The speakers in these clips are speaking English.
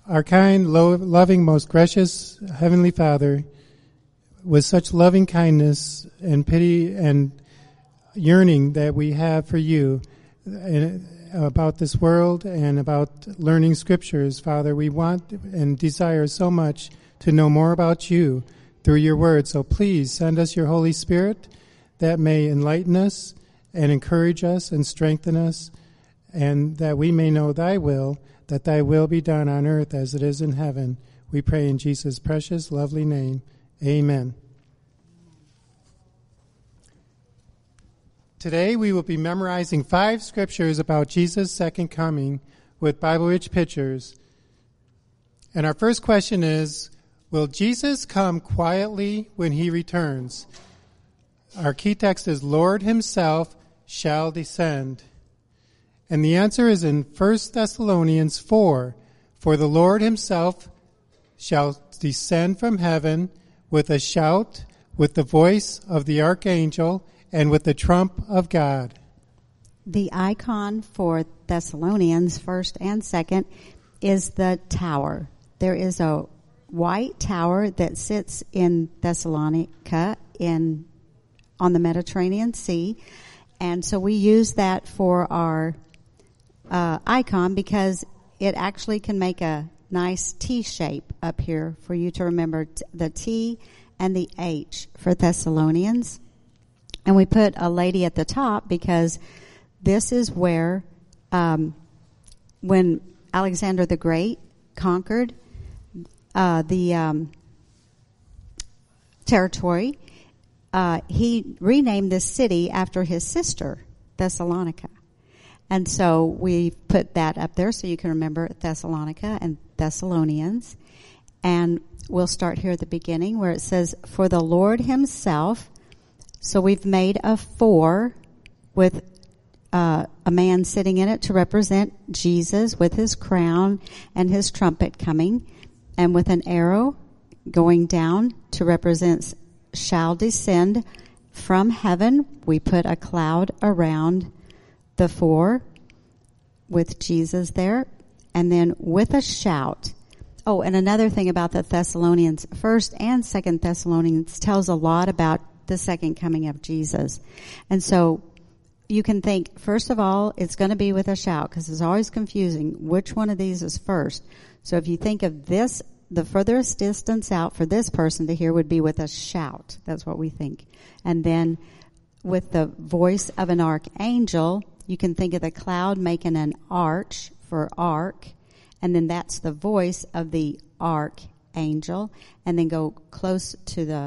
Our kind, loving, most gracious Heavenly Father, with such loving kindness and pity and yearning that we have for you about this world and about learning scriptures, Father, we want and desire so much to know more about you through your word. So please send us your Holy Spirit that may enlighten us and encourage us and strengthen us, and that we may know thy will, that thy will be done on earth as it is in heaven. We pray in Jesus' precious, lovely name. Amen. Today we will be memorizing 5 scriptures about Jesus' second coming with Bible-rich pictures. And our first question is, will Jesus come quietly when he returns? Our key text is, Lord himself shall descend. And the answer is in 1 Thessalonians 4. For the Lord himself shall descend from heaven with a shout, with the voice of the archangel, and with the trump of God. The icon for Thessalonians, first and second, is the tower. There is a white tower that sits in Thessalonica on the Mediterranean Sea. And so we use that for our icon because it actually can make a nice T shape up here for you to remember the T and the H for Thessalonians. And we put a lady at the top because this is where, when Alexander the Great conquered the territory, he renamed this city after his sister, Thessalonica. And so we put that up there so you can remember Thessalonica and Thessalonians. And we'll start here at the beginning where it says, for the Lord himself. So we've made a 4 with a man sitting in it to represent Jesus with his crown and his trumpet coming, and with an arrow going down to represent shall descend from heaven. We put a cloud around the 4 with Jesus there, and then with a shout. Oh, and another thing about the Thessalonians, 1st and 2nd Thessalonians tells a lot about the second coming of Jesus. And so you can think, first of all, it's going to be with a shout, because it's always confusing which one of these is first. So if you think of this, the furthest distance out for this person to hear would be with a shout. That's what we think. And then with the voice of an archangel, you can think of the cloud making an arch for ark, and then that's the voice of the archangel, and then go closer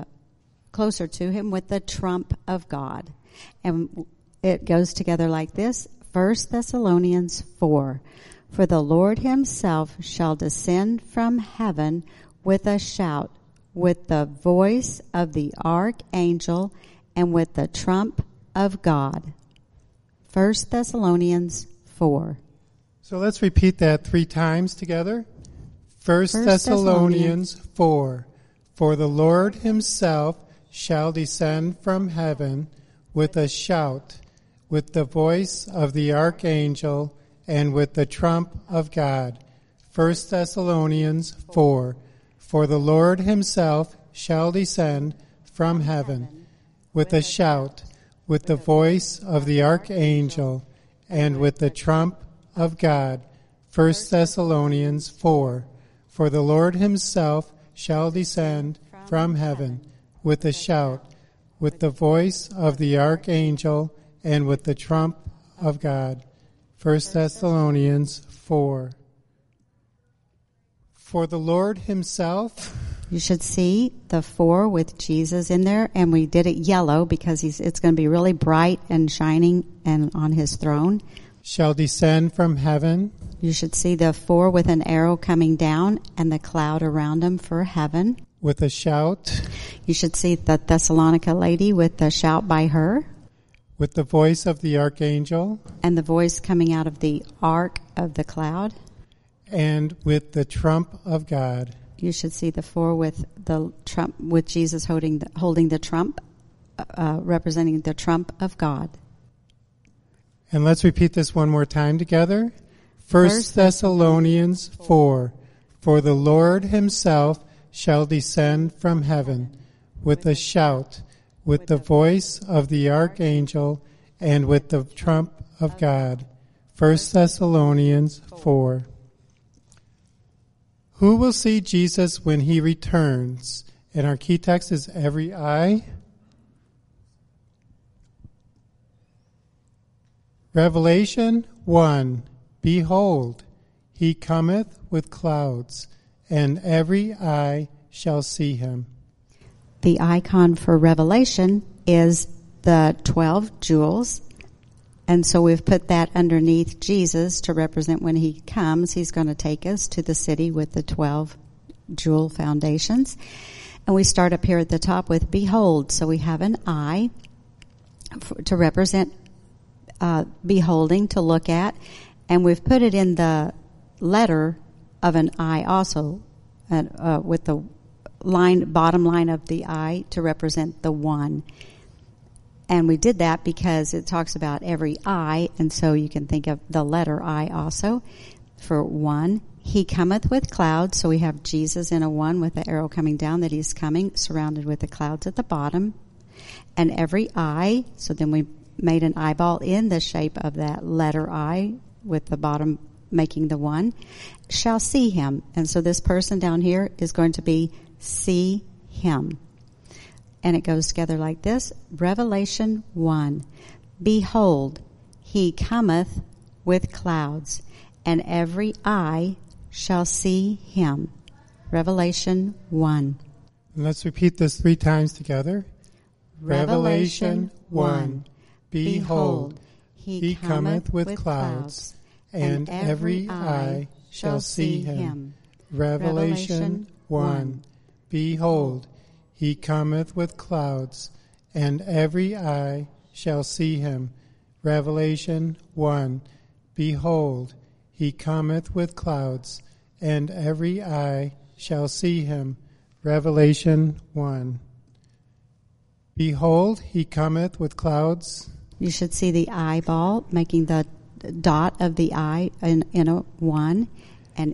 to him with the trump of God. And it goes together like this, 1 Thessalonians 4. For the Lord himself shall descend from heaven with a shout, with the voice of the archangel, and with the trump of God. 1 Thessalonians 4. So let's repeat that 3 times together. 1 Thessalonians 4. For the Lord himself shall descend from heaven with a shout, with the voice of the archangel, and with the trump of God. 1 Thessalonians 4. For the Lord himself shall descend from heaven with a shout, with the voice of the archangel, and with the trump of God. 1 Thessalonians 4. For the Lord himself shall descend from heaven with a shout, with the voice of the archangel, and with the trump of God. 1 Thessalonians 4. For the Lord himself. You should see the 4 with Jesus in there, and we did it yellow because it's going to be really bright and shining and on his throne. Shall descend from heaven. You should see the 4 with an arrow coming down and the cloud around him for heaven. With a shout. You should see the Thessalonica lady with the shout by her. With the voice of the archangel. And the voice coming out of the ark of the cloud. And with the trump of God. You should see the 4 with the trump, with Jesus holding the trump, representing the trump of God. And let's repeat this one more time together. 1 Thessalonians 4. For the Lord himself shall descend from heaven with a shout, with the voice of the archangel, and with the trump of God. 1 Thessalonians 4. Who will see Jesus when he returns? And our key text is every eye. Revelation 1. Behold, he cometh with clouds, and every eye shall see him. The icon for Revelation is the 12 jewels. And so we've put that underneath Jesus to represent when he comes, he's going to take us to the city with the 12 jewel foundations. And we start up here at the top with behold. So we have an eye to represent beholding, to look at. And we've put it in the letter of an eye also, with the bottom line of the eye to represent the one. And we did that because it talks about every eye, and so you can think of the letter I also for one. He cometh with clouds, so we have Jesus in a one with the arrow coming down that he's coming, surrounded with the clouds at the bottom. And every eye, so then we made an eyeball in the shape of that letter I with the bottom making the one, shall see him. And so this person down here is going to be see him. And it goes together like this. Revelation 1. Behold, he cometh with clouds, and every eye shall see him. Revelation 1. And let's repeat this 3 times together. Revelation 1. Behold, he cometh with clouds, and every eye shall see him. Revelation 1. Behold, he cometh with clouds, and every eye shall see him. Revelation 1. Behold, he cometh with clouds, and every eye shall see him. Revelation 1. Behold, he cometh with clouds. You should see the eyeball making the dot of the eye in a one, and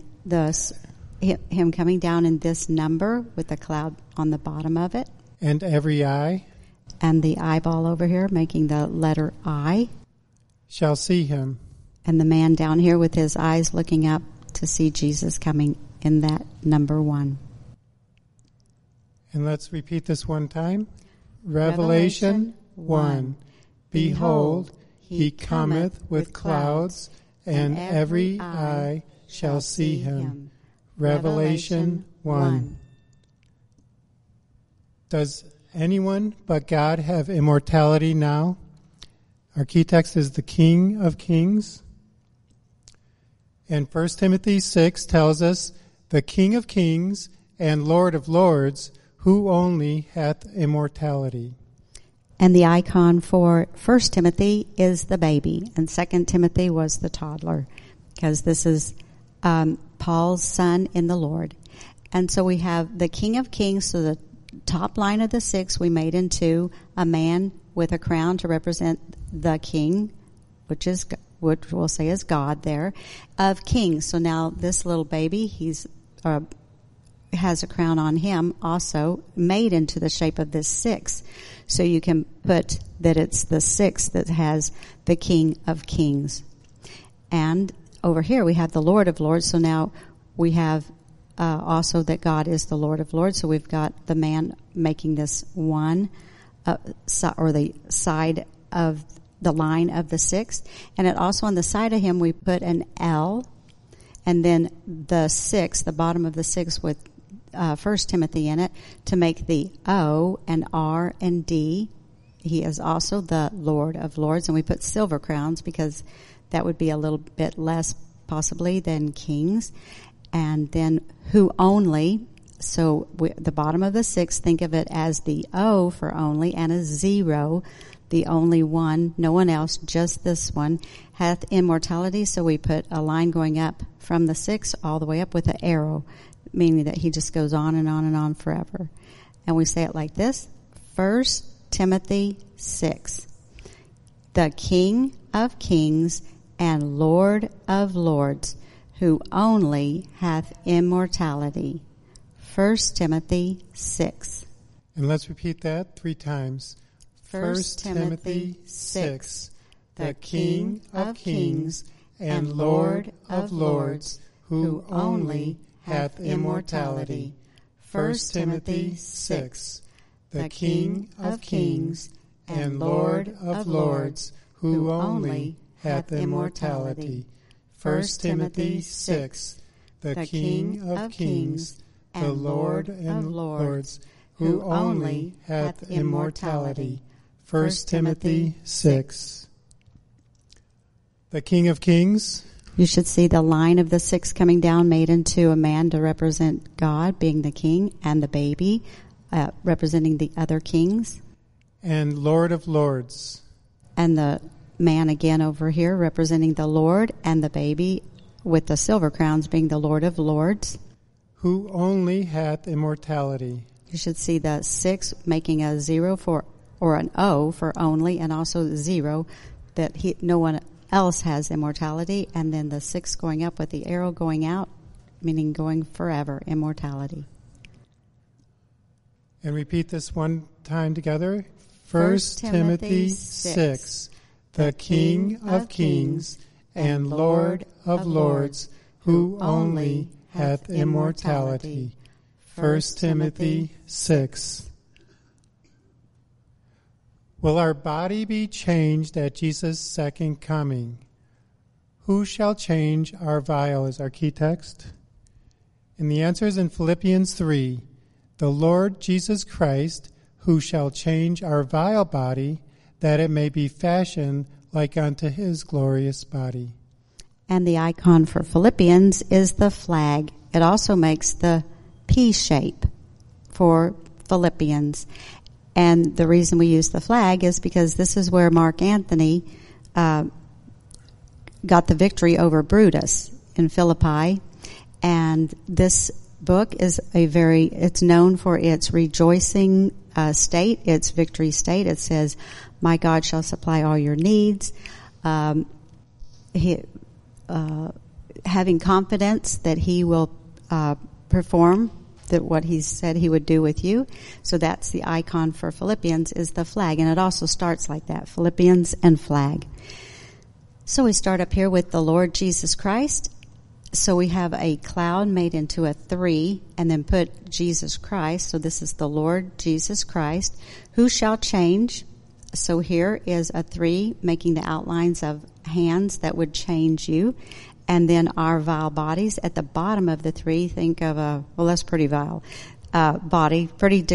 him coming down in this number with the cloud on the bottom of it. And every eye. And the eyeball over here making the letter I. Shall see him. And the man down here with his eyes looking up to see Jesus coming in that number 1. And let's repeat this one time. Revelation 1. Behold, he cometh with clouds, and every eye shall see him. Revelation 1. Does anyone but God have immortality now? Our key text is the King of Kings. And 1 Timothy 6 tells us, the King of Kings and Lord of Lords, who only hath immortality. And the icon for 1 Timothy is the baby, and 2 Timothy was the toddler, because this is Paul's son in the Lord. And so we have the King of Kings, so the top line of the 6 we made into a man with a crown to represent the king, which we'll say is God there, of kings. So now this little baby, he's has a crown on him, also made into the shape of this 6. So you can put that it's the 6 that has the King of Kings. And over here we have the Lord of Lords. So now we have also that God is the Lord of Lords. So we've got the man making this one, or the side of the line of the 6. And it also on the side of him we put an L, and then the 6, the bottom of the 6 with 1 Timothy in it, to make the O and R and D. He is also the Lord of Lords, and we put silver crowns because that would be a little bit less possibly than kings. And then who only, so the bottom of the 6, think of it as the O for only, and a 0, the only one, no one else, just this one, hath immortality. So we put a line going up from the 6 all the way up with an arrow, meaning that he just goes on and on and on forever. And we say it like this, 1 Timothy 6. The King of Kings and Lord of Lords, who only hath immortality. 1 Timothy 6. And let's repeat that 3 times. 1 Timothy 6. The King of kings and Lord of lords, who only hath immortality. 1 Timothy 6. The King of kings and Lord of lords, who only hath immortality. 1 Timothy 6. The King of kings, the Lord of lords, who only hath immortality. 1 Timothy 6. The King of Kings. You should see the line of the 6 coming down made into a man to represent God being the king, and the baby representing the other kings. And Lord of Lords. And the man again over here representing the Lord, and the baby with the silver crowns being the Lord of Lords. Who only hath immortality. You should see the 6 making a 0 for, or an O for only, and also 0 that no one else has immortality, and then the 6 going up with the arrow going out, meaning going forever, immortality. And repeat this one time together. 1 Timothy 6. The King of kings and Lord of lords, who only hath immortality. 1 Timothy 6. Will our body be changed at Jesus' second coming? Who shall change our vial is our key text. And the answer is in Philippians 3. The Lord Jesus Christ, who shall change our vile body, that it may be fashioned like unto his glorious body. And the icon for Philippians is the flag. It also makes the P shape for Philippians. And the reason we use the flag is because this is where Mark Antony got the victory over Brutus in Philippi. And this book is it's known for its rejoicing state, its victory state. It says, my God shall supply all your needs. Having confidence that he will perform what he said he would do with you. So that's the icon for Philippians, is the flag. And it also starts like that, Philippians and flag. So we start up here with the Lord Jesus Christ. So we have a cloud made into a 3 and then put Jesus Christ. So this is the Lord Jesus Christ, who shall change. So here is a 3 making the outlines of hands that would change you. And then our vile bodies at the bottom of the 3, think of that's pretty vile, body,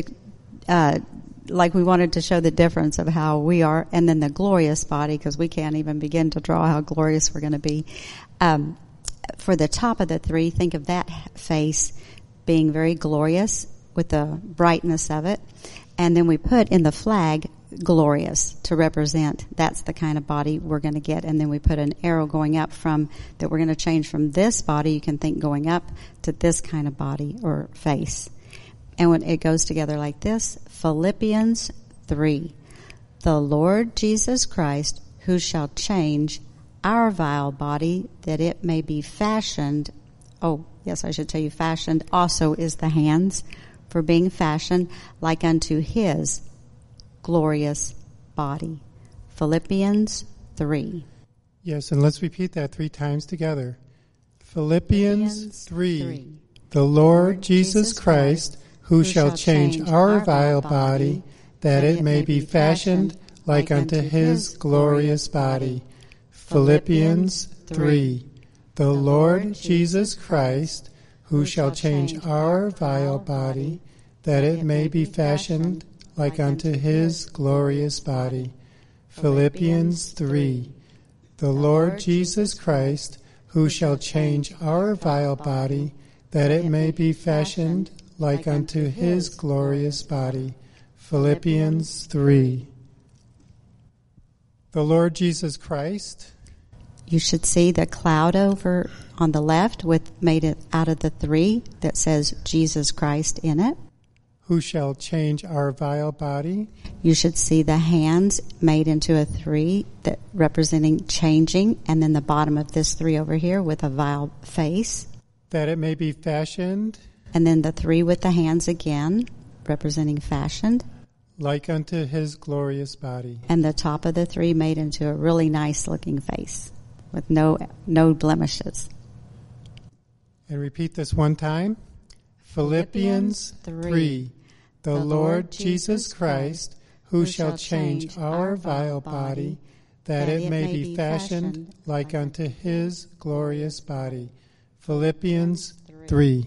like we wanted to show the difference of how we are. And then the glorious body, because we can't even begin to draw how glorious we're going to be. For the top of the 3, think of that face being very glorious with the brightness of it. And then we put in the flag glorious to represent that's the kind of body we're going to get. And then we put an arrow going up that we're going to change from this body, you can think going up to this kind of body or face. And when it goes together like this, Philippians 3, the Lord Jesus Christ, who shall change our vile body, that it may be fashioned. Oh, yes, I should tell you, fashioned also is the hands for being fashioned like unto his glorious body. Philippians 3. Yes, and let's repeat that 3 times together. Philippians 3. The Lord Jesus Christ, who shall change our vile body, that it may be fashioned like unto his glorious body. Philippians 3. The Lord Jesus Christ, who shall change our vile body, that it may be fashioned like unto his glorious body. Philippians 3. The Lord Jesus Christ, who shall change our vile body, that it may be fashioned like unto his glorious body. Philippians 3. The Lord Jesus Christ. You should see the cloud over on the left made it out of the 3 that says Jesus Christ in it. who shall change our vile body, You should see the hands made into a 3 that representing changing, and then the bottom of this 3 over here with a vile face, that it may be fashioned and then the 3 with the hands again representing fashioned, like unto his glorious body. and the top of the 3 made into a really nice looking face with no blemishes. And repeat this one time. Philippians 3. The Lord Jesus Christ, who shall change our vile body, that it may be fashioned like unto his glorious body. Philippians 3.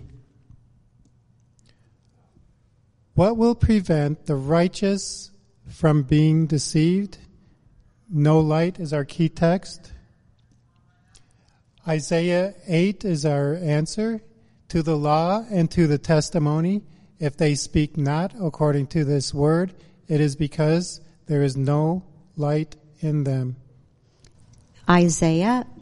What will prevent the righteous from being deceived? No light is our key text. Isaiah 8 is our answer. To the law and to the testimony, if they speak not according to this word, it is because there is no light in them. Isaiah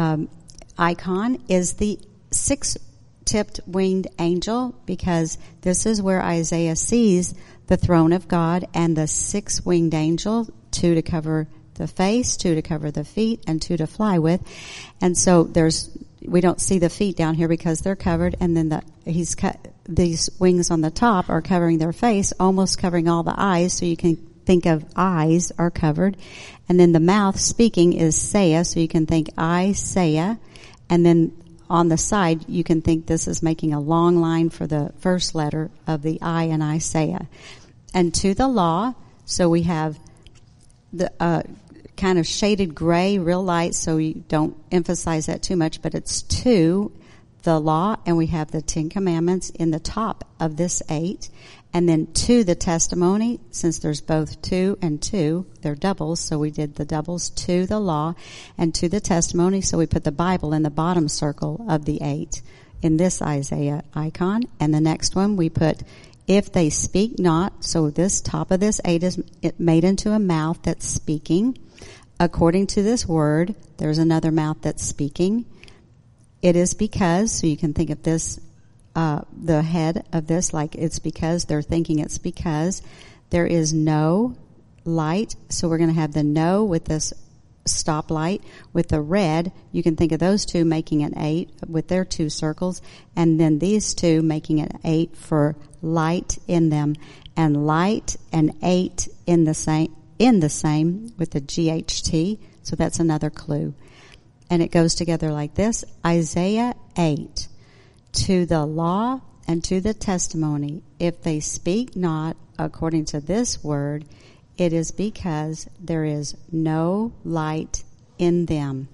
icon is the 6-tipped winged angel, because this is where Isaiah sees the throne of God and the 6 winged angel, 2 to cover the face, 2 to cover the feet, and 2 to fly with. And so we don't see the feet down here because they're covered, and then these wings on the top are covering their face, almost covering all the eyes, so you can think of eyes are covered. And then the mouth speaking is Saya, so you can think Isaiah. And then on the side, you can think this is making a long line for the first letter of the I in Isaiah. And to the law, so we have the kind of shaded gray, real light, so you don't emphasize that too much, but it's to the law, and we have the 10 Commandments in the top of this 8, and then to the testimony, since there's both 2 and 2, they're doubles, so we did the doubles, to the law and to the testimony, so we put the Bible in the bottom circle of the 8 in this Isaiah icon, and the next one we put if they speak not, so this top of this 8 is made into a mouth that's speaking. According to this word, there's another mouth that's speaking. It is because, so you can think of this, the head of this like it's because, they're thinking it's because. There is no light, so we're going to have the no with this stoplight. With the red, you can think of those 2 making an 8 with their 2 circles, and then these 2 making an 8 for light in them, and light and 8 in the same with the GHT, so that's another clue. And it goes together like this. Isaiah 8, to the law and to the testimony, if they speak not according to this word, it is because there is no light in them.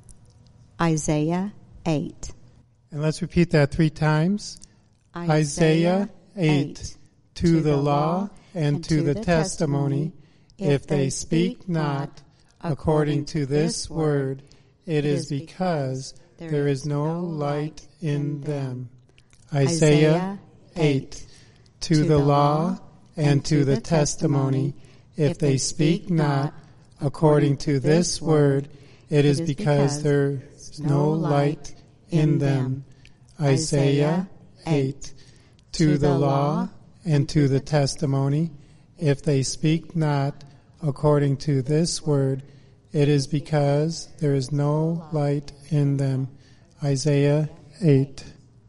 Isaiah 8. And let's repeat that 3 times. Isaiah 8, to the law and to the testimony, if they speak not according to this word, it is because there is no light in them. Isaiah 8, to the law and to the testimony, if they speak not according to this word, it is because there is no light in them. Isaiah 8, to the law and to the testimony, if they speak not according to this word, it is because there is no light in them. Isaiah 8.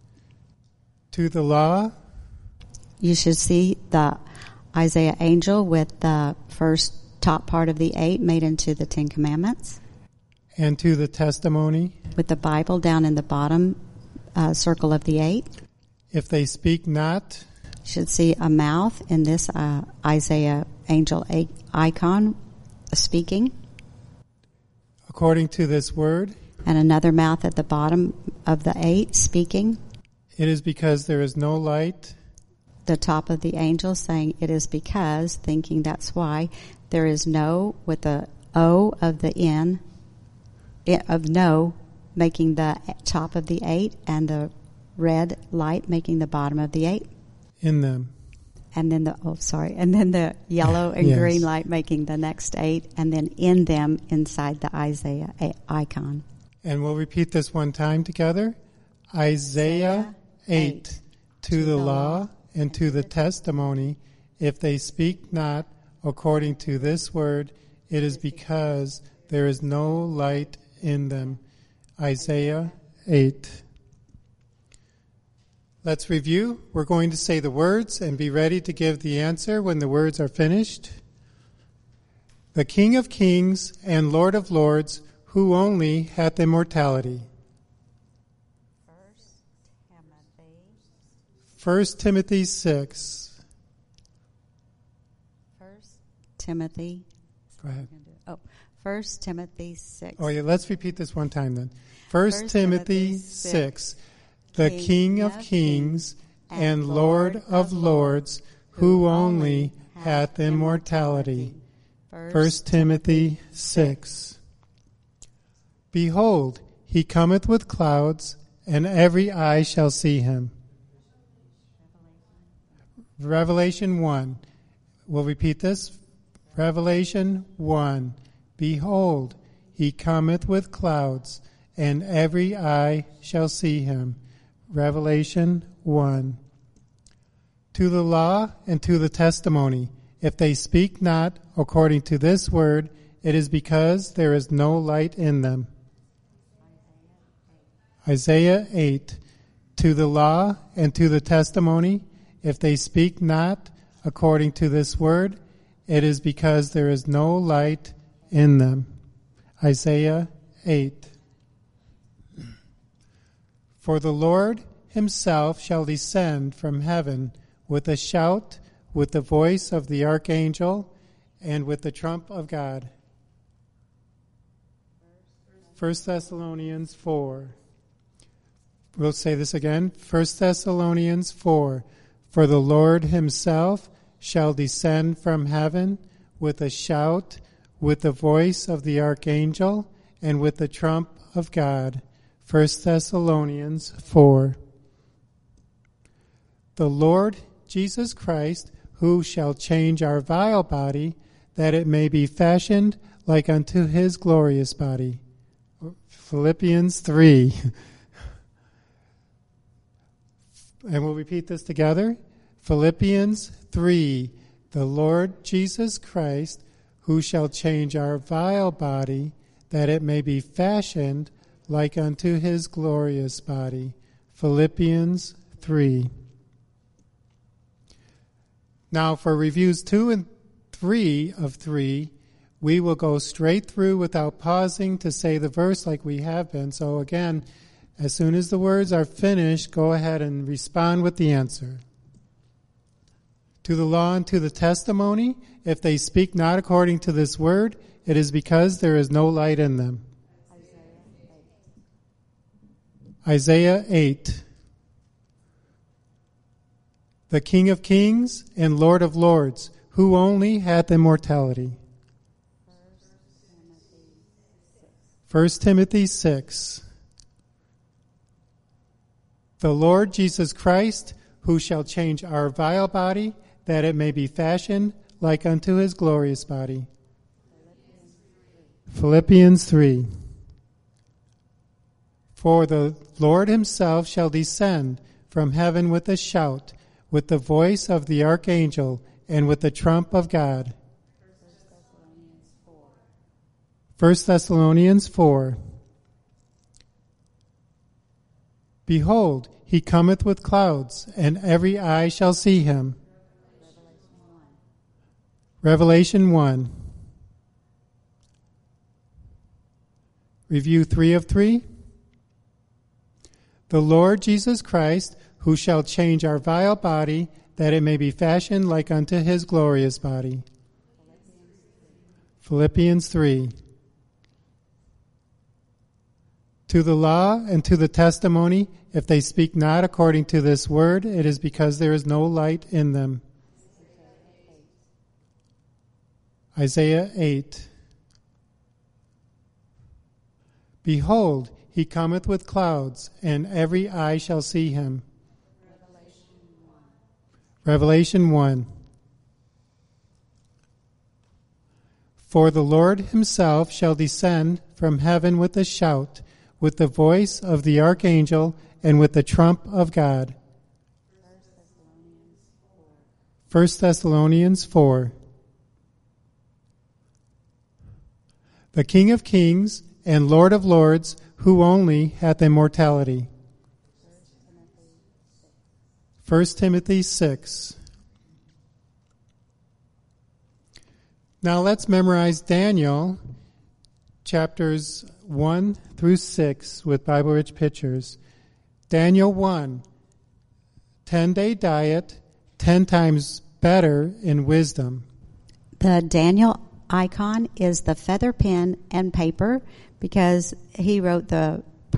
To the law. You should see the Isaiah angel with the first top part of the 8 made into the 10 Commandments. And to the testimony. With the Bible down in the bottom circle of the 8. If they speak not. You should see a mouth in this Isaiah angel icon speaking. According to this word. And another mouth at the bottom of the 8 speaking. It is because there is no light. The top of the angel saying it is because, thinking that's why, there is no with the O of the N, of no, making the top of the 8, and the red light making the bottom of the 8. In them. And then the yellow and yes. green light making the next 8, and then in them inside the Isaiah icon. And we'll repeat this one time together. Isaiah 8, to the law and to the testimony, if they speak not according to this word, it is because there is no light in them. Isaiah 8. Let's review. We're going to say the words and be ready to give the answer when the words are finished. The King of kings and Lord of lords, who only hath immortality. 1 Timothy 6. 1 Timothy. Go ahead. 1 Timothy 6. Oh, yeah, let's repeat this one time then. 1 Timothy 6. The King of kings and Lord of lords, who only hath immortality. 1 Timothy 6. Behold, he cometh with clouds, and every eye shall see him. Revelation 1. We'll repeat this. Revelation 1. Behold, he cometh with clouds, and every eye shall see him. Revelation 1. To the law and to the testimony, if they speak not according to this word, it is because there is no light in them. Isaiah 8. To the law and to the testimony, if they speak not according to this word, it is because there is no light in them. Isaiah 8. For the Lord himself shall descend from heaven with a shout, with the voice of the archangel, and with the trump of God. 1 Thessalonians 4. We'll say this again. 1 Thessalonians 4. For the Lord himself shall descend from heaven with a shout, with the voice of the archangel, and with the trump of God. 1 Thessalonians 4. The Lord Jesus Christ, who shall change our vile body, that it may be fashioned like unto his glorious body. Philippians 3. And we'll repeat this together. Philippians 3. The Lord Jesus Christ, who shall change our vile body, that it may be fashioned like unto his glorious body. Philippians 3. Now for reviews 2 and 3 of 3, we will go straight through without pausing to say the verse like we have been. So again, as soon as the words are finished, go ahead and respond with the answer. To the law and to the testimony, if they speak not according to this word, it is because there is no light in them. Isaiah 8. The King of kings and Lord of lords, who only hath immortality. 1 Timothy 6. The Lord Jesus Christ, who shall change our vile body, that it may be fashioned like unto his glorious body. Philippians 3. For the Lord himself shall descend from heaven with a shout, with the voice of the archangel, and with the trump of God. 1 Thessalonians 4. Behold, he cometh with clouds, and every eye shall see him. Revelation 1. Review 3 of 3. The Lord Jesus Christ, who shall change our vile body, that it may be fashioned like unto his glorious body. Philippians 3. To the law and to the testimony, if they speak not according to this word, it is because there is no light in them. Isaiah 8. Behold, he cometh with clouds, and every eye shall see him. Revelation 1. For the Lord himself shall descend from heaven with a shout, with the voice of the archangel, and with the trump of God. 1 Thessalonians 4. The King of kings and Lord of lords, who only hath immortality. 1 Timothy 6. Now let's memorize Daniel chapters 1 through 6 with Bible Rich Pictures. Daniel 1, 10-day diet, 10 times better in wisdom. The Daniel icon is the feather pen and paper because he wrote the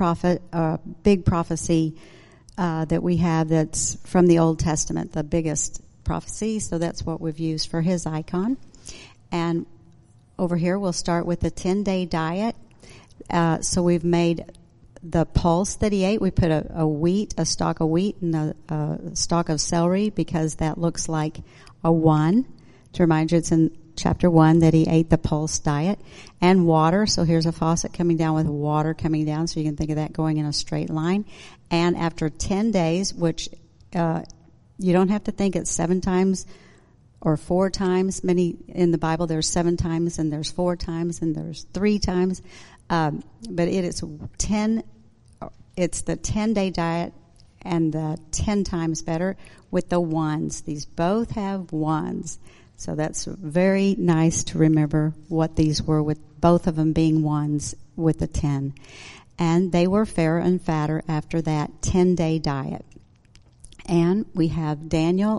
big prophecy that we have that's from the Old Testament, the biggest prophecy. So that's what we've used for his icon. And over here we'll start with the 10-day diet. So we've made the pulse that he ate. We put a stalk of wheat and a stalk of celery because that looks like a 1. To remind you, it's in chapter 1 that he ate the pulse diet. And water. So here's a faucet coming down with water coming down. So you can think of that going in a straight line. And after 10 days, which you don't have to think it's 7 times or 4 times. Many in the Bible, there's 7 times and there's 4 times and there's 3 times. But it is 10. It's the 10-day diet and the 10 times better with the 1s. These both have 1s. So that's very nice to remember what these were, with both of them being 1s with the 10. And they were fairer and fatter after that 10-day diet. And we have Daniel.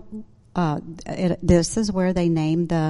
This is where they named the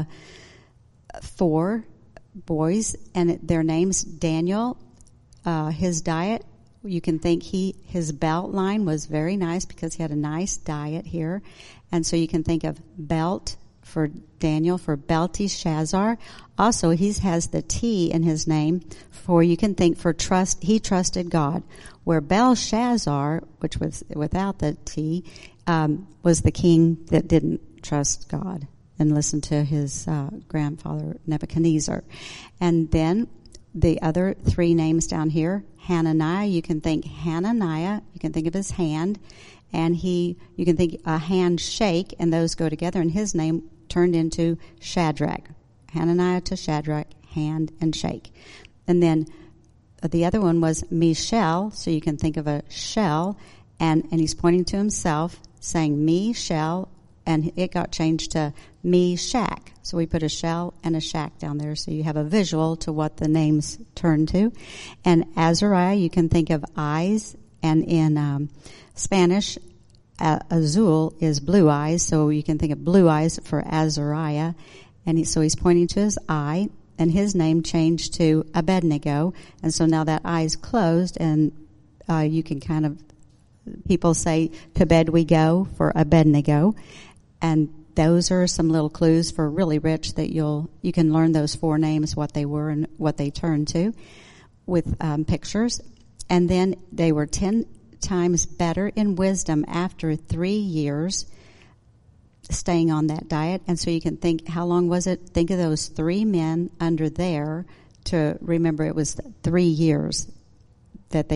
4 boys, and their names Daniel. His diet, you can think his belt line was very nice because he had a nice diet here. And so you can think of belt for Daniel, for Belteshazzar. Also, he has the T in his name for, you can think for trust, he trusted God. Where Belshazzar, which was without the T, was the king that didn't trust God and listen to his grandfather Nebuchadnezzar. And then the other 3 names down here, Hananiah, you can think Hananiah, you can think of his hand, and you can think a handshake, and those go together, and his name turned into Shadrach. Hananiah to Shadrach, hand and shake. And then the other one was Mishael, so you can think of a shell, and he's pointing to himself, saying Mishael, and it got changed to Meshach. So we put a shell and a shack down there so you have a visual to what the names turn to. And Azariah, you can think of eyes, and in Spanish, azul is blue eyes, so you can think of blue eyes for Azariah. And so he's pointing to his eye, and his name changed to Abednego. And so now that eye's closed, and you can kind of, people say, to bed we go for Abednego. And those are some little clues for Really Rich that you can learn those 4 names, what they were and what they turned to, with pictures. And then they were 10 times better in wisdom after 3 years staying on that diet. And so you can think, how long was it? Think of those 3 men under there to remember it was 3 years that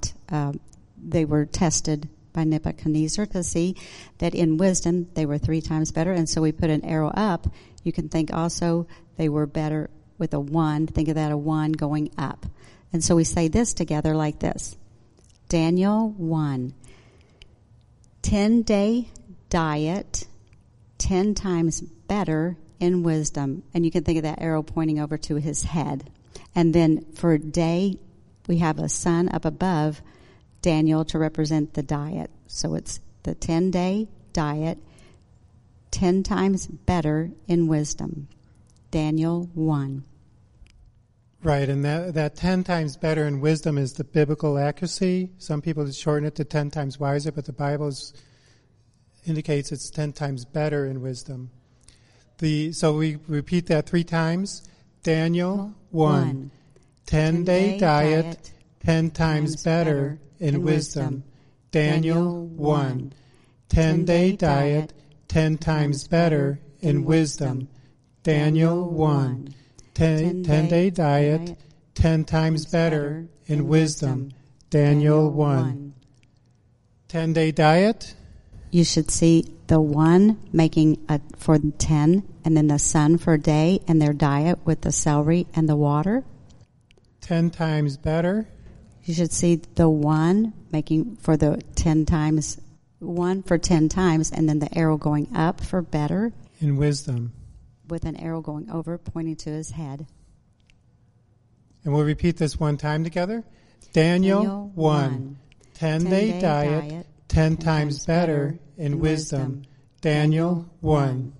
they were tested by Nebuchadnezzar to see that in wisdom they were 3 times better. And so we put an arrow up. You can think also they were better with a 1. Think of that, a 1 going up. And so we say this together like this. Daniel 1. 10-day diet, 10 times better in wisdom. And you can think of that arrow pointing over to his head. And then for day, we have a sun up above Daniel to represent the diet. So it's the 10-day diet, 10 times better in wisdom. Daniel 1. Right, and that 10 times better in wisdom is the biblical accuracy. Some people shorten it to 10 times wiser, but the Bible indicates it's 10 times better in wisdom. So we repeat that 3 times. Daniel 1. 10-day diet, 10 times better in wisdom. Daniel 1. 10-day diet, 10 times better in wisdom. Daniel 1. 10-day diet, 10 times better in wisdom. Daniel 1. 10-day diet, You should see the one making for 10, and then the sun for a day, and their diet with the celery and the water. 10 times better. You should see the one making for the 10 times, one for 10 times, and then the arrow going up for better. In wisdom. With an arrow going over, pointing to his head. And we'll repeat this one time together. Daniel 1. 10-day diet, 10 times better in wisdom. Daniel 1.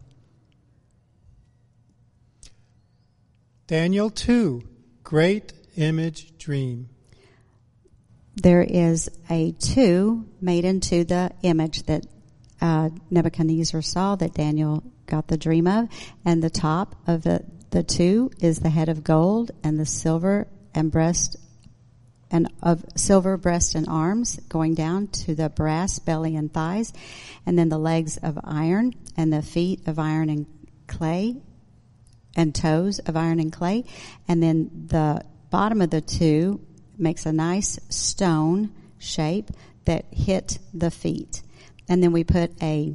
Daniel 2. Great image dream. There is a 2 made into the image that Nebuchadnezzar saw, that Daniel got the dream of, and the top of the 2 is the head of gold, and the silver and breast, and of silver breast and arms going down to the brass belly and thighs, and then the legs of iron, and the feet of iron and clay, and toes of iron and clay, and then the bottom of the 2 makes a nice stone shape that hit the feet. And then we put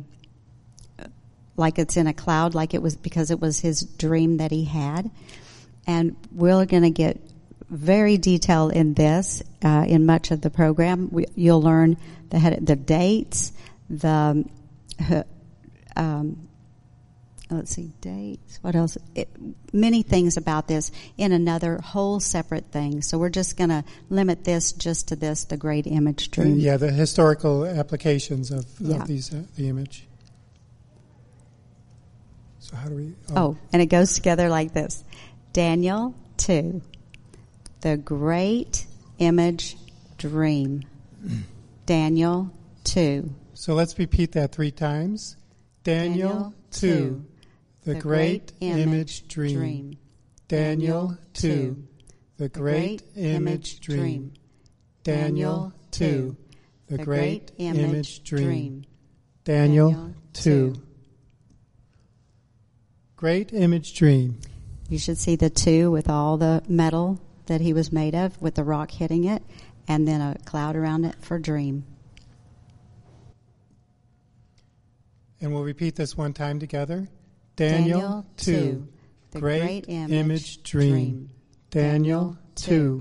like it's in a cloud, like it was, because it was his dream that he had. And we're going to get very detailed in this, in much of the program. You'll learn the dates, let's see, dates, what else? Many things about this in another whole separate thing. So we're just going to limit this just to this, the great image dream. Yeah, the historical applications of these, the image. So how do we... and it goes together like this. Daniel 2, the great image dream. Daniel 2. So let's repeat that 3 times. Daniel 2. The great image dream. Daniel 2. The great image dream. Daniel 2. The great image dream. Daniel 2. Great image dream. You should see the 2 with all the metal that he was made of, with the rock hitting it, and then a cloud around it for dream. And we'll repeat this one time together. Daniel 2, the great image dream. Daniel 2.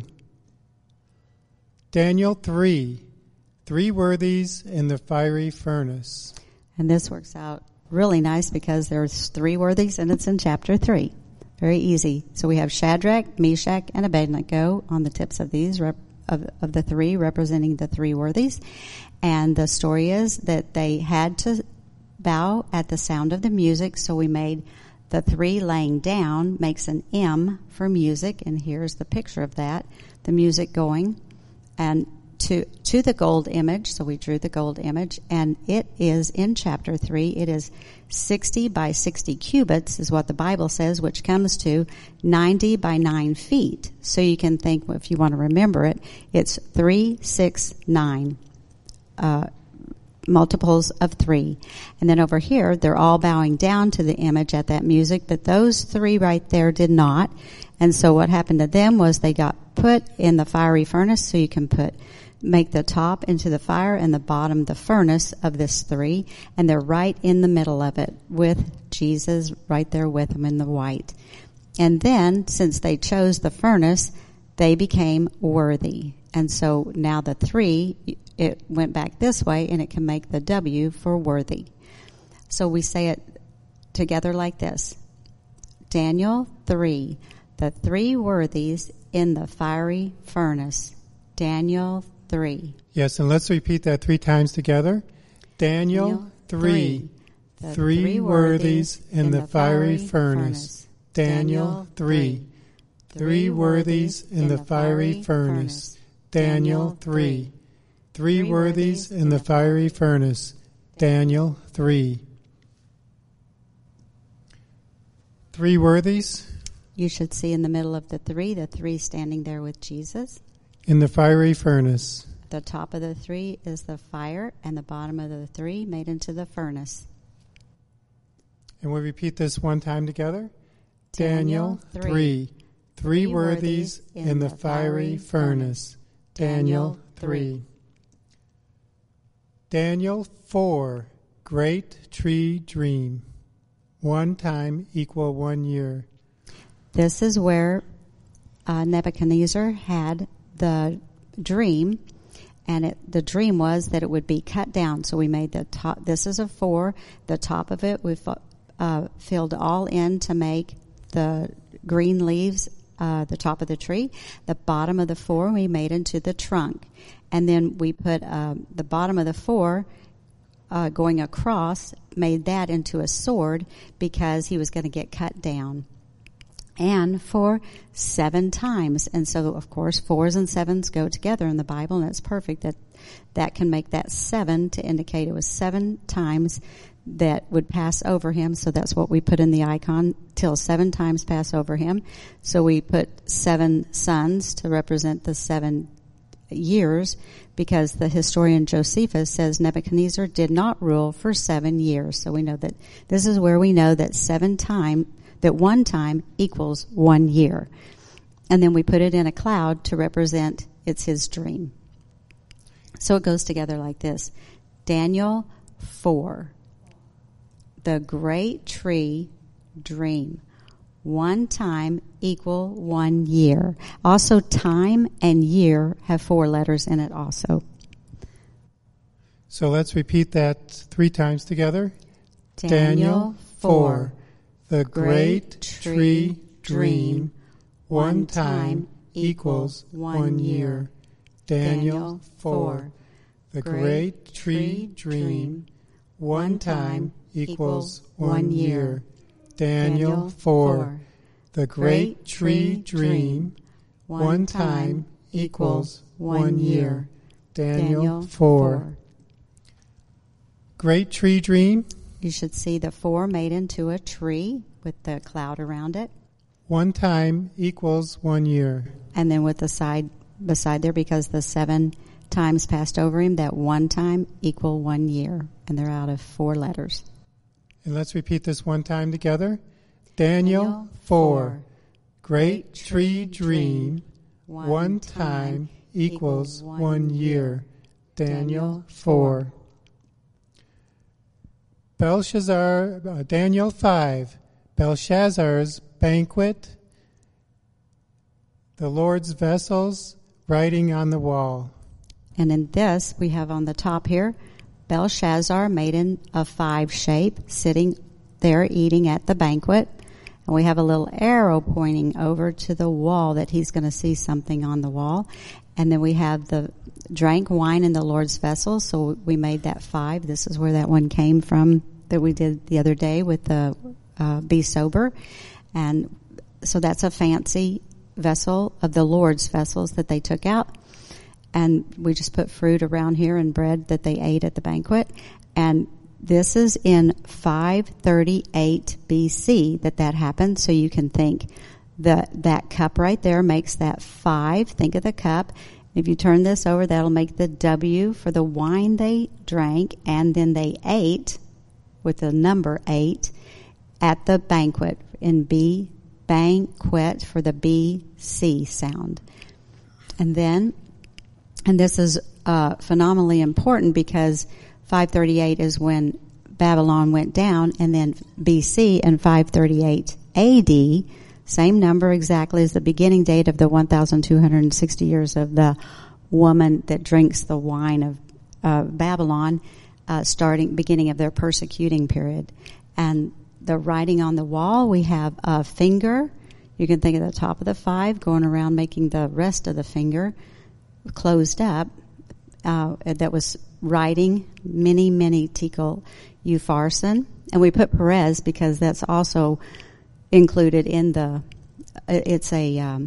Daniel 3, 3 worthies in the fiery furnace. And this works out really nice because there's 3 worthies, and it's in chapter 3. Very easy. So we have Shadrach, Meshach, and Abednego on the tips of these, of the 3, representing the 3 worthies. And the story is that they had to bow at the sound of the music, so we made the 3 laying down makes an M for music, and here's the picture of that, the music going, and to the gold image. So we drew the gold image, and it is in chapter 3. It is 60 by 60 cubits is what the Bible says, which comes to 90 by 9 feet. So you can think, if you want to remember it, it's 3, 6, 9. Multiples of 3. And then over here, they're all bowing down to the image at that music, but those 3 right there did not. And so what happened to them was they got put in the fiery furnace, so you can make the top into the fire and the bottom the furnace of this 3, and they're right in the middle of it with Jesus right there with them in the white. And then, since they chose the furnace, they became worthy. And so now the 3, it went back this way, and it can make the W for worthy. So we say it together like this. Daniel 3, the 3 worthies in the fiery furnace. Daniel 3. Yes, and let's repeat that 3 times together. Daniel 3, the 3 worthies in the fiery furnace. Daniel 3, 3 worthies in the fiery furnace. Daniel 3, 3 worthies in the fiery furnace. Daniel 3. 3 worthies. You should see in the middle of the 3 standing there with Jesus. In the fiery furnace. The top of the 3 is the fire, and the bottom of the 3 made into the furnace. And we'll repeat this one time together. Daniel 3, 3 worthies in the fiery furnace. Daniel 3. Daniel 4, Great tree dream. 1 time equal 1 year. This is where Nebuchadnezzar had the dream, and the dream was that it would be cut down. So we made the top. This is a 4. The top of it we filled all in to make the green leaves, the top of the tree. The bottom of the 4 we made into the trunk, and then we put the bottom of the 4 going across, made that into a sword because he was going to get cut down. And for 7 times. And so, of course, 4s and 7s go together in the Bible, and it's perfect that can make that 7 to indicate it was 7 times that would pass over him. So that's what we put in the icon, till 7 times pass over him. So we put 7 sons to represent the 7 years, because the historian Josephus says Nebuchadnezzar did not rule for 7 years. So we know that this is where we know that 1 time equals 1 year. And then we put it in a cloud to represent it's his dream. So it goes together like this. Daniel 4. The great tree dream. 1 time equal 1 year. Also, time and year have 4 letters in it also. So let's repeat that 3 times together. Daniel 4. The great tree dream. 1 time equals 1 year. Daniel 4. The great tree dream. 1 time equals 1 year. Daniel 4. The great tree dream. 1 time equals 1 year. Daniel 4. Great tree dream. You should see the 4 made into a tree with the cloud around it. 1 time equals 1 year. And then with the side beside there, because the 7 times passed over him, that 1 time equal 1 year. And they're out of 4 letters. And let's repeat this 1 time together. Daniel 4. Great tree dream. 1 time equals 1 year. Daniel 4. Daniel 5. Belshazzar's banquet. The Lord's vessels writing on the wall. And in this, we have on the top here, Belshazzar made in a 5 shape, sitting there eating at the banquet. And we have a little arrow pointing over to the wall that he's going to see something on the wall. And then we have the drank wine in the Lord's vessels. So we made that 5. This is where that one came from that we did the other day with the be sober. And so that's a fancy vessel of the Lord's vessels that they took out. And we just put fruit around here and bread that they ate at the banquet. And this is in 538 BC that happened. So you can think that cup right there makes that 5. Think of the cup. If you turn this over, that'll make the W for the wine they drank, and then they ate with the number 8 at the banquet, in B, banquet for the BC sound. And this is phenomenally important, because 538 is when Babylon went down, and then BC and 538 AD, same number exactly as the beginning date of the 1,260 years of the woman that drinks the wine of Babylon, beginning of their persecuting period. And the writing on the wall, we have a finger. You can think of the top of the 5 going around, making the rest of the finger closed up. That was writing many Tekel Upharsin. And we put Perez because that's also included in it's a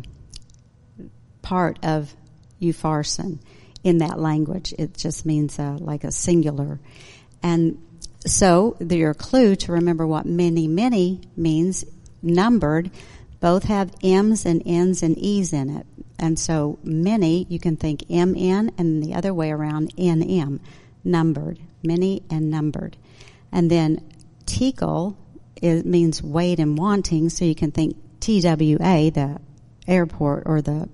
part of Upharsin in that language. It just means like a singular. And so your clue to remember what many means, numbered, both have M's and N's and E's in it. And so many, you can think MN, and the other way around, NM, numbered, many and numbered. And then Tekel means wait and wanting, so you can think TWA, the airport or the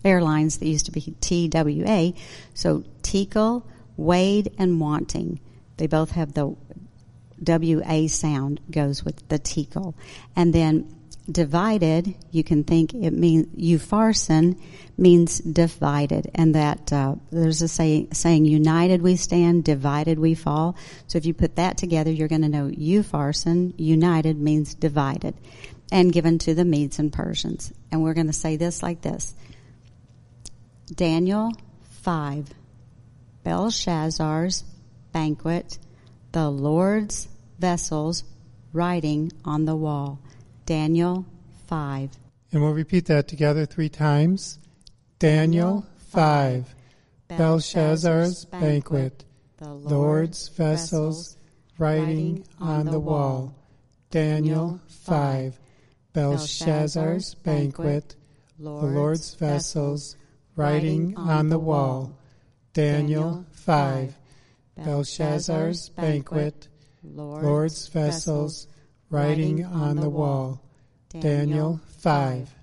airlines that used to be TWA. So Tekel, wade and wanting. They both have the WA sound goes with the tekel. And then divided, you can think it means, upharsin means divided. And that, there's a saying, united we stand, divided we fall. So if you put that together, you're going to know upharsin, united means divided. And given to the Medes and Persians. And we're going to say this like this. Daniel 5, Belshazzar's banquet, the Lord's vessels writing on the wall. Daniel 5. And we'll repeat that together 3 times. Daniel 5, Belshazzar's banquet, the Lord's vessels writing on the wall. Daniel 5, Belshazzar's banquet, the Lord's vessels writing on the wall. Daniel 5, Belshazzar's banquet, Lord's vessels writing on the wall. Daniel 5.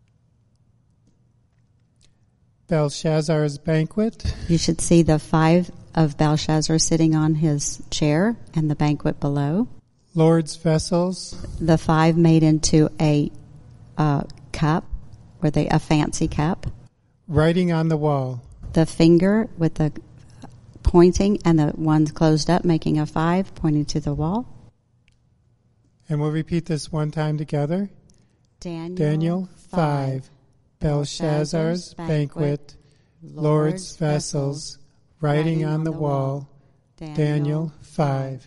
Belshazzar's banquet. You should see the 5 of Belshazzar sitting on his chair and the banquet below. Lord's vessels. The 5 made into a cup, or a fancy cup. Writing on the wall. The finger with the pointing and the ones closed up making a 5 pointing to the wall. And we'll repeat this 1 time together. Daniel 5, Belshazzar's banquet, Lord's vessels writing on the wall. Daniel 5.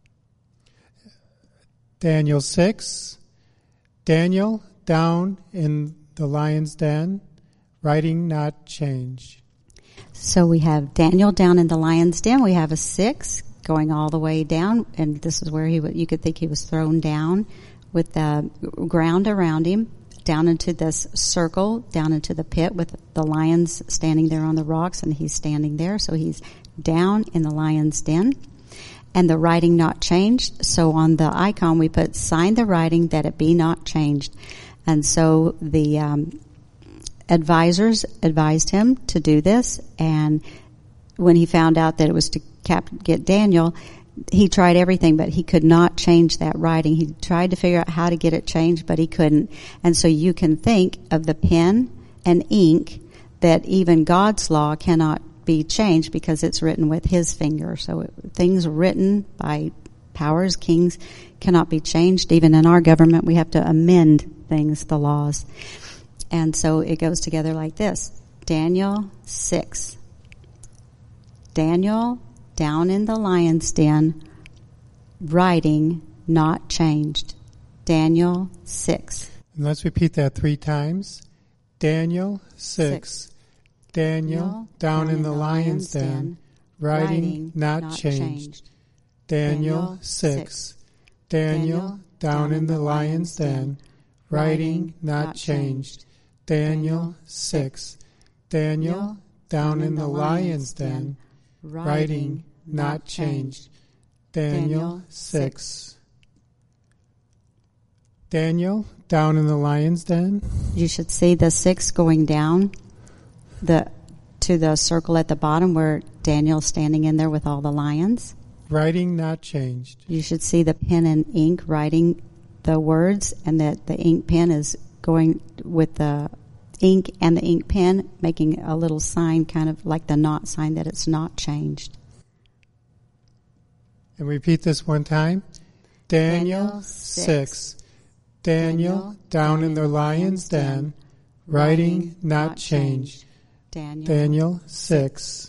Daniel 6, Daniel down in the lion's den, writing not change. So we have Daniel down in the lion's den. We have a 6 going all the way down, and this is where you could think he was thrown down with the ground around him, down into this circle, down into the pit with the lions standing there on the rocks, and he's standing there. So he's down in the lion's den. And the writing not changed. So on the icon we put, sign the writing that it be not changed. And so the advisors advised him to do this. And when he found out that it was to get Daniel, he tried everything, but he could not change that writing. He tried to figure out how to get it changed, but he couldn't. And so you can think of the pen and ink that even God's law cannot be changed because it's written with his finger. So things written by powers, kings, cannot be changed. Even in our government, we have to amend things, the laws. And so it goes together like this. Daniel 6. Daniel down in the lion's den, writing not changed. Daniel 6. And let's repeat that 3 times. Daniel 6. Daniel down in the lion's den, writing not changed. Daniel 6. Daniel down in the lion's den, writing not changed. Daniel 6. Daniel down in the lion's den, writing not changed. Daniel 6. Daniel down in the lion's den. You should see the 6 going down to the circle at the bottom where Daniel's standing in there with all the lions. Writing not changed. You should see the pen and ink writing the words, and that the ink pen is going with the ink and the ink pen making a little sign, kind of like the not sign, that it's not changed. And repeat this 1 time. Daniel 6. Daniel down in the lion's den, writing not changed. Daniel 6.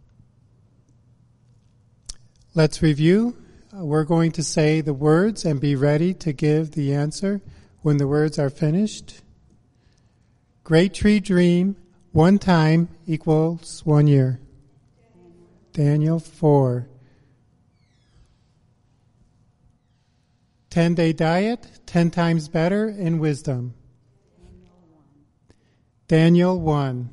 Let's review. We're going to say the words and be ready to give the answer when the words are finished. Great tree dream, 1 time equals 1 year. Daniel 4. 10-day diet, 10 times better in wisdom. Daniel 1.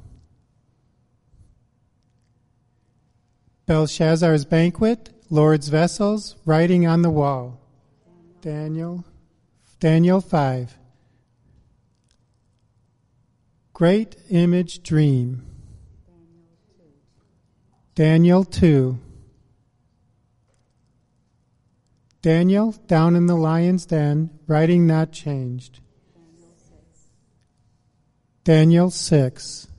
Belshazzar's banquet, Lord's vessels, writing on the wall. Daniel 5. Great image dream. Daniel 2. Daniel, down in the lion's den, writing not changed. Daniel 6.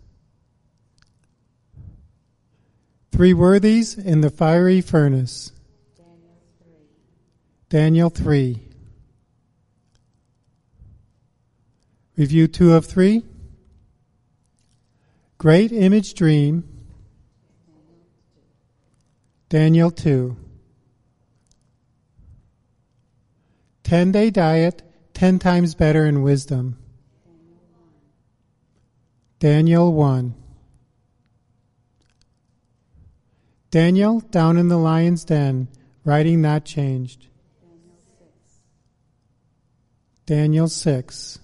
3 worthies in the fiery furnace. Daniel 3. Review 2 of 3. Great image dream. Daniel 2. 10-day diet, 10 times better in wisdom. Daniel 1. Daniel, down in the lion's den, writing not changed. Daniel 6.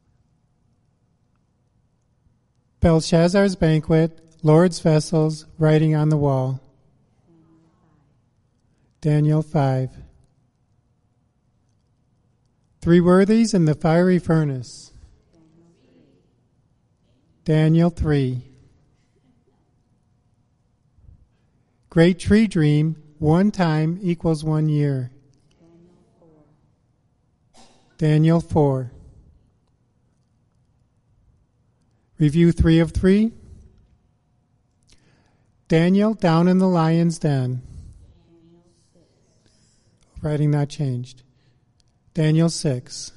Belshazzar's banquet, Lord's vessels, writing on the wall. Daniel 5. 3 worthies in the fiery furnace. Daniel 3. Great tree dream, 1 time equals 1 year. Daniel 4. Review 3 of 3. Daniel, down in the lion's den. Writing not changed. Daniel 6.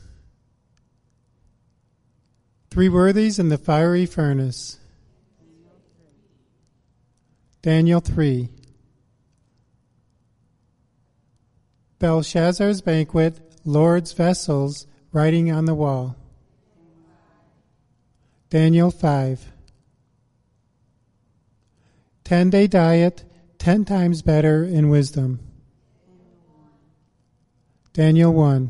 3 worthies in the fiery furnace. Daniel 3. Belshazzar's banquet, Lord's vessels, writing on the wall. Daniel 5. 10-day diet, 10 times better in wisdom. Daniel 1.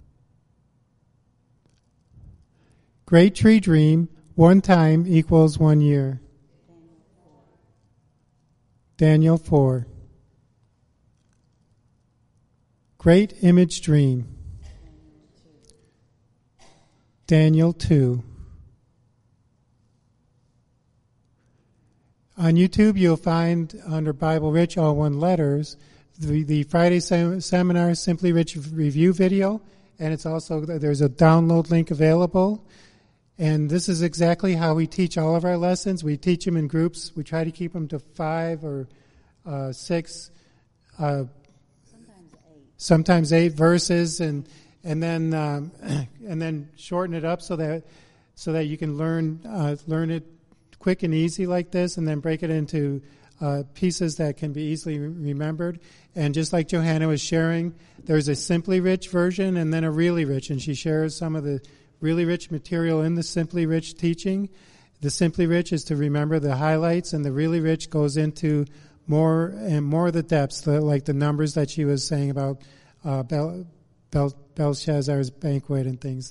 Great tree dream, 1 time equals 1 year. Daniel 4. Great image dream. Daniel 2. On YouTube, you'll find under Bible Rich, all one letters, the Friday seminar Simply Rich review video, and it's also, there's a download link available. And this is exactly how we teach all of our lessons. We teach them in groups. We try to keep them to 5 or 6, sometimes 8 verses, and then shorten it up so that you can learn it quick and easy like this, and then break it into pieces that can be easily remembered. And just like Johanna was sharing, there's a Simply Rich version and then a Really Rich, and she shares some of the Really Rich material in the Simply Rich teaching. The Simply Rich is to remember the highlights, and the Really Rich goes into more and more of the depths, like the numbers that she was saying about Belshazzar's banquet and things.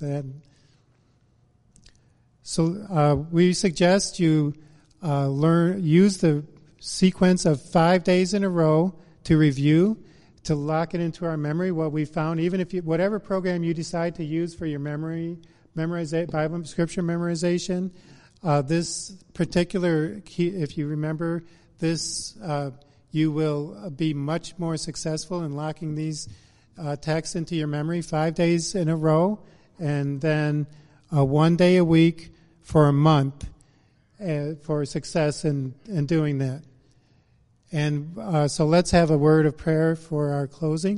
So we suggest you use the sequence of 5 days in a row to review, to lock it into our memory, what we found. Even if whatever program you decide to use for your Bible scripture memorization, this particular key, if you remember this, you will be much more successful in locking these texts into your memory 5 days in a row, and then 1 day a week for a month for success in doing that. And so let's have a word of prayer for our closing.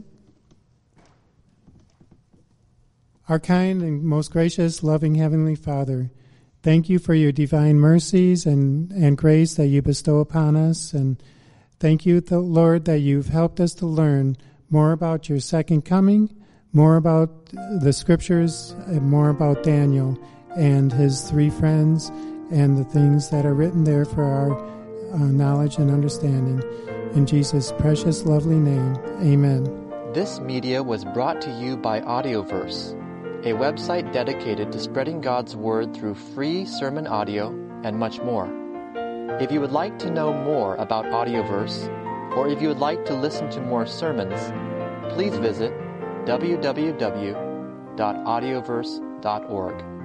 Our kind and most gracious, loving Heavenly Father, thank you for your divine mercies and grace that you bestow upon us. And thank you, Lord, that you've helped us to learn more about your second coming, more about the scriptures, and more about Daniel and his 3 friends and the things that are written there for our knowledge and understanding. In Jesus' precious, lovely name, amen. This media was brought to you by Audioverse, a website dedicated to spreading God's Word through free sermon audio and much more. If you would like to know more about Audioverse, or if you would like to listen to more sermons, please visit www.audioverse.org.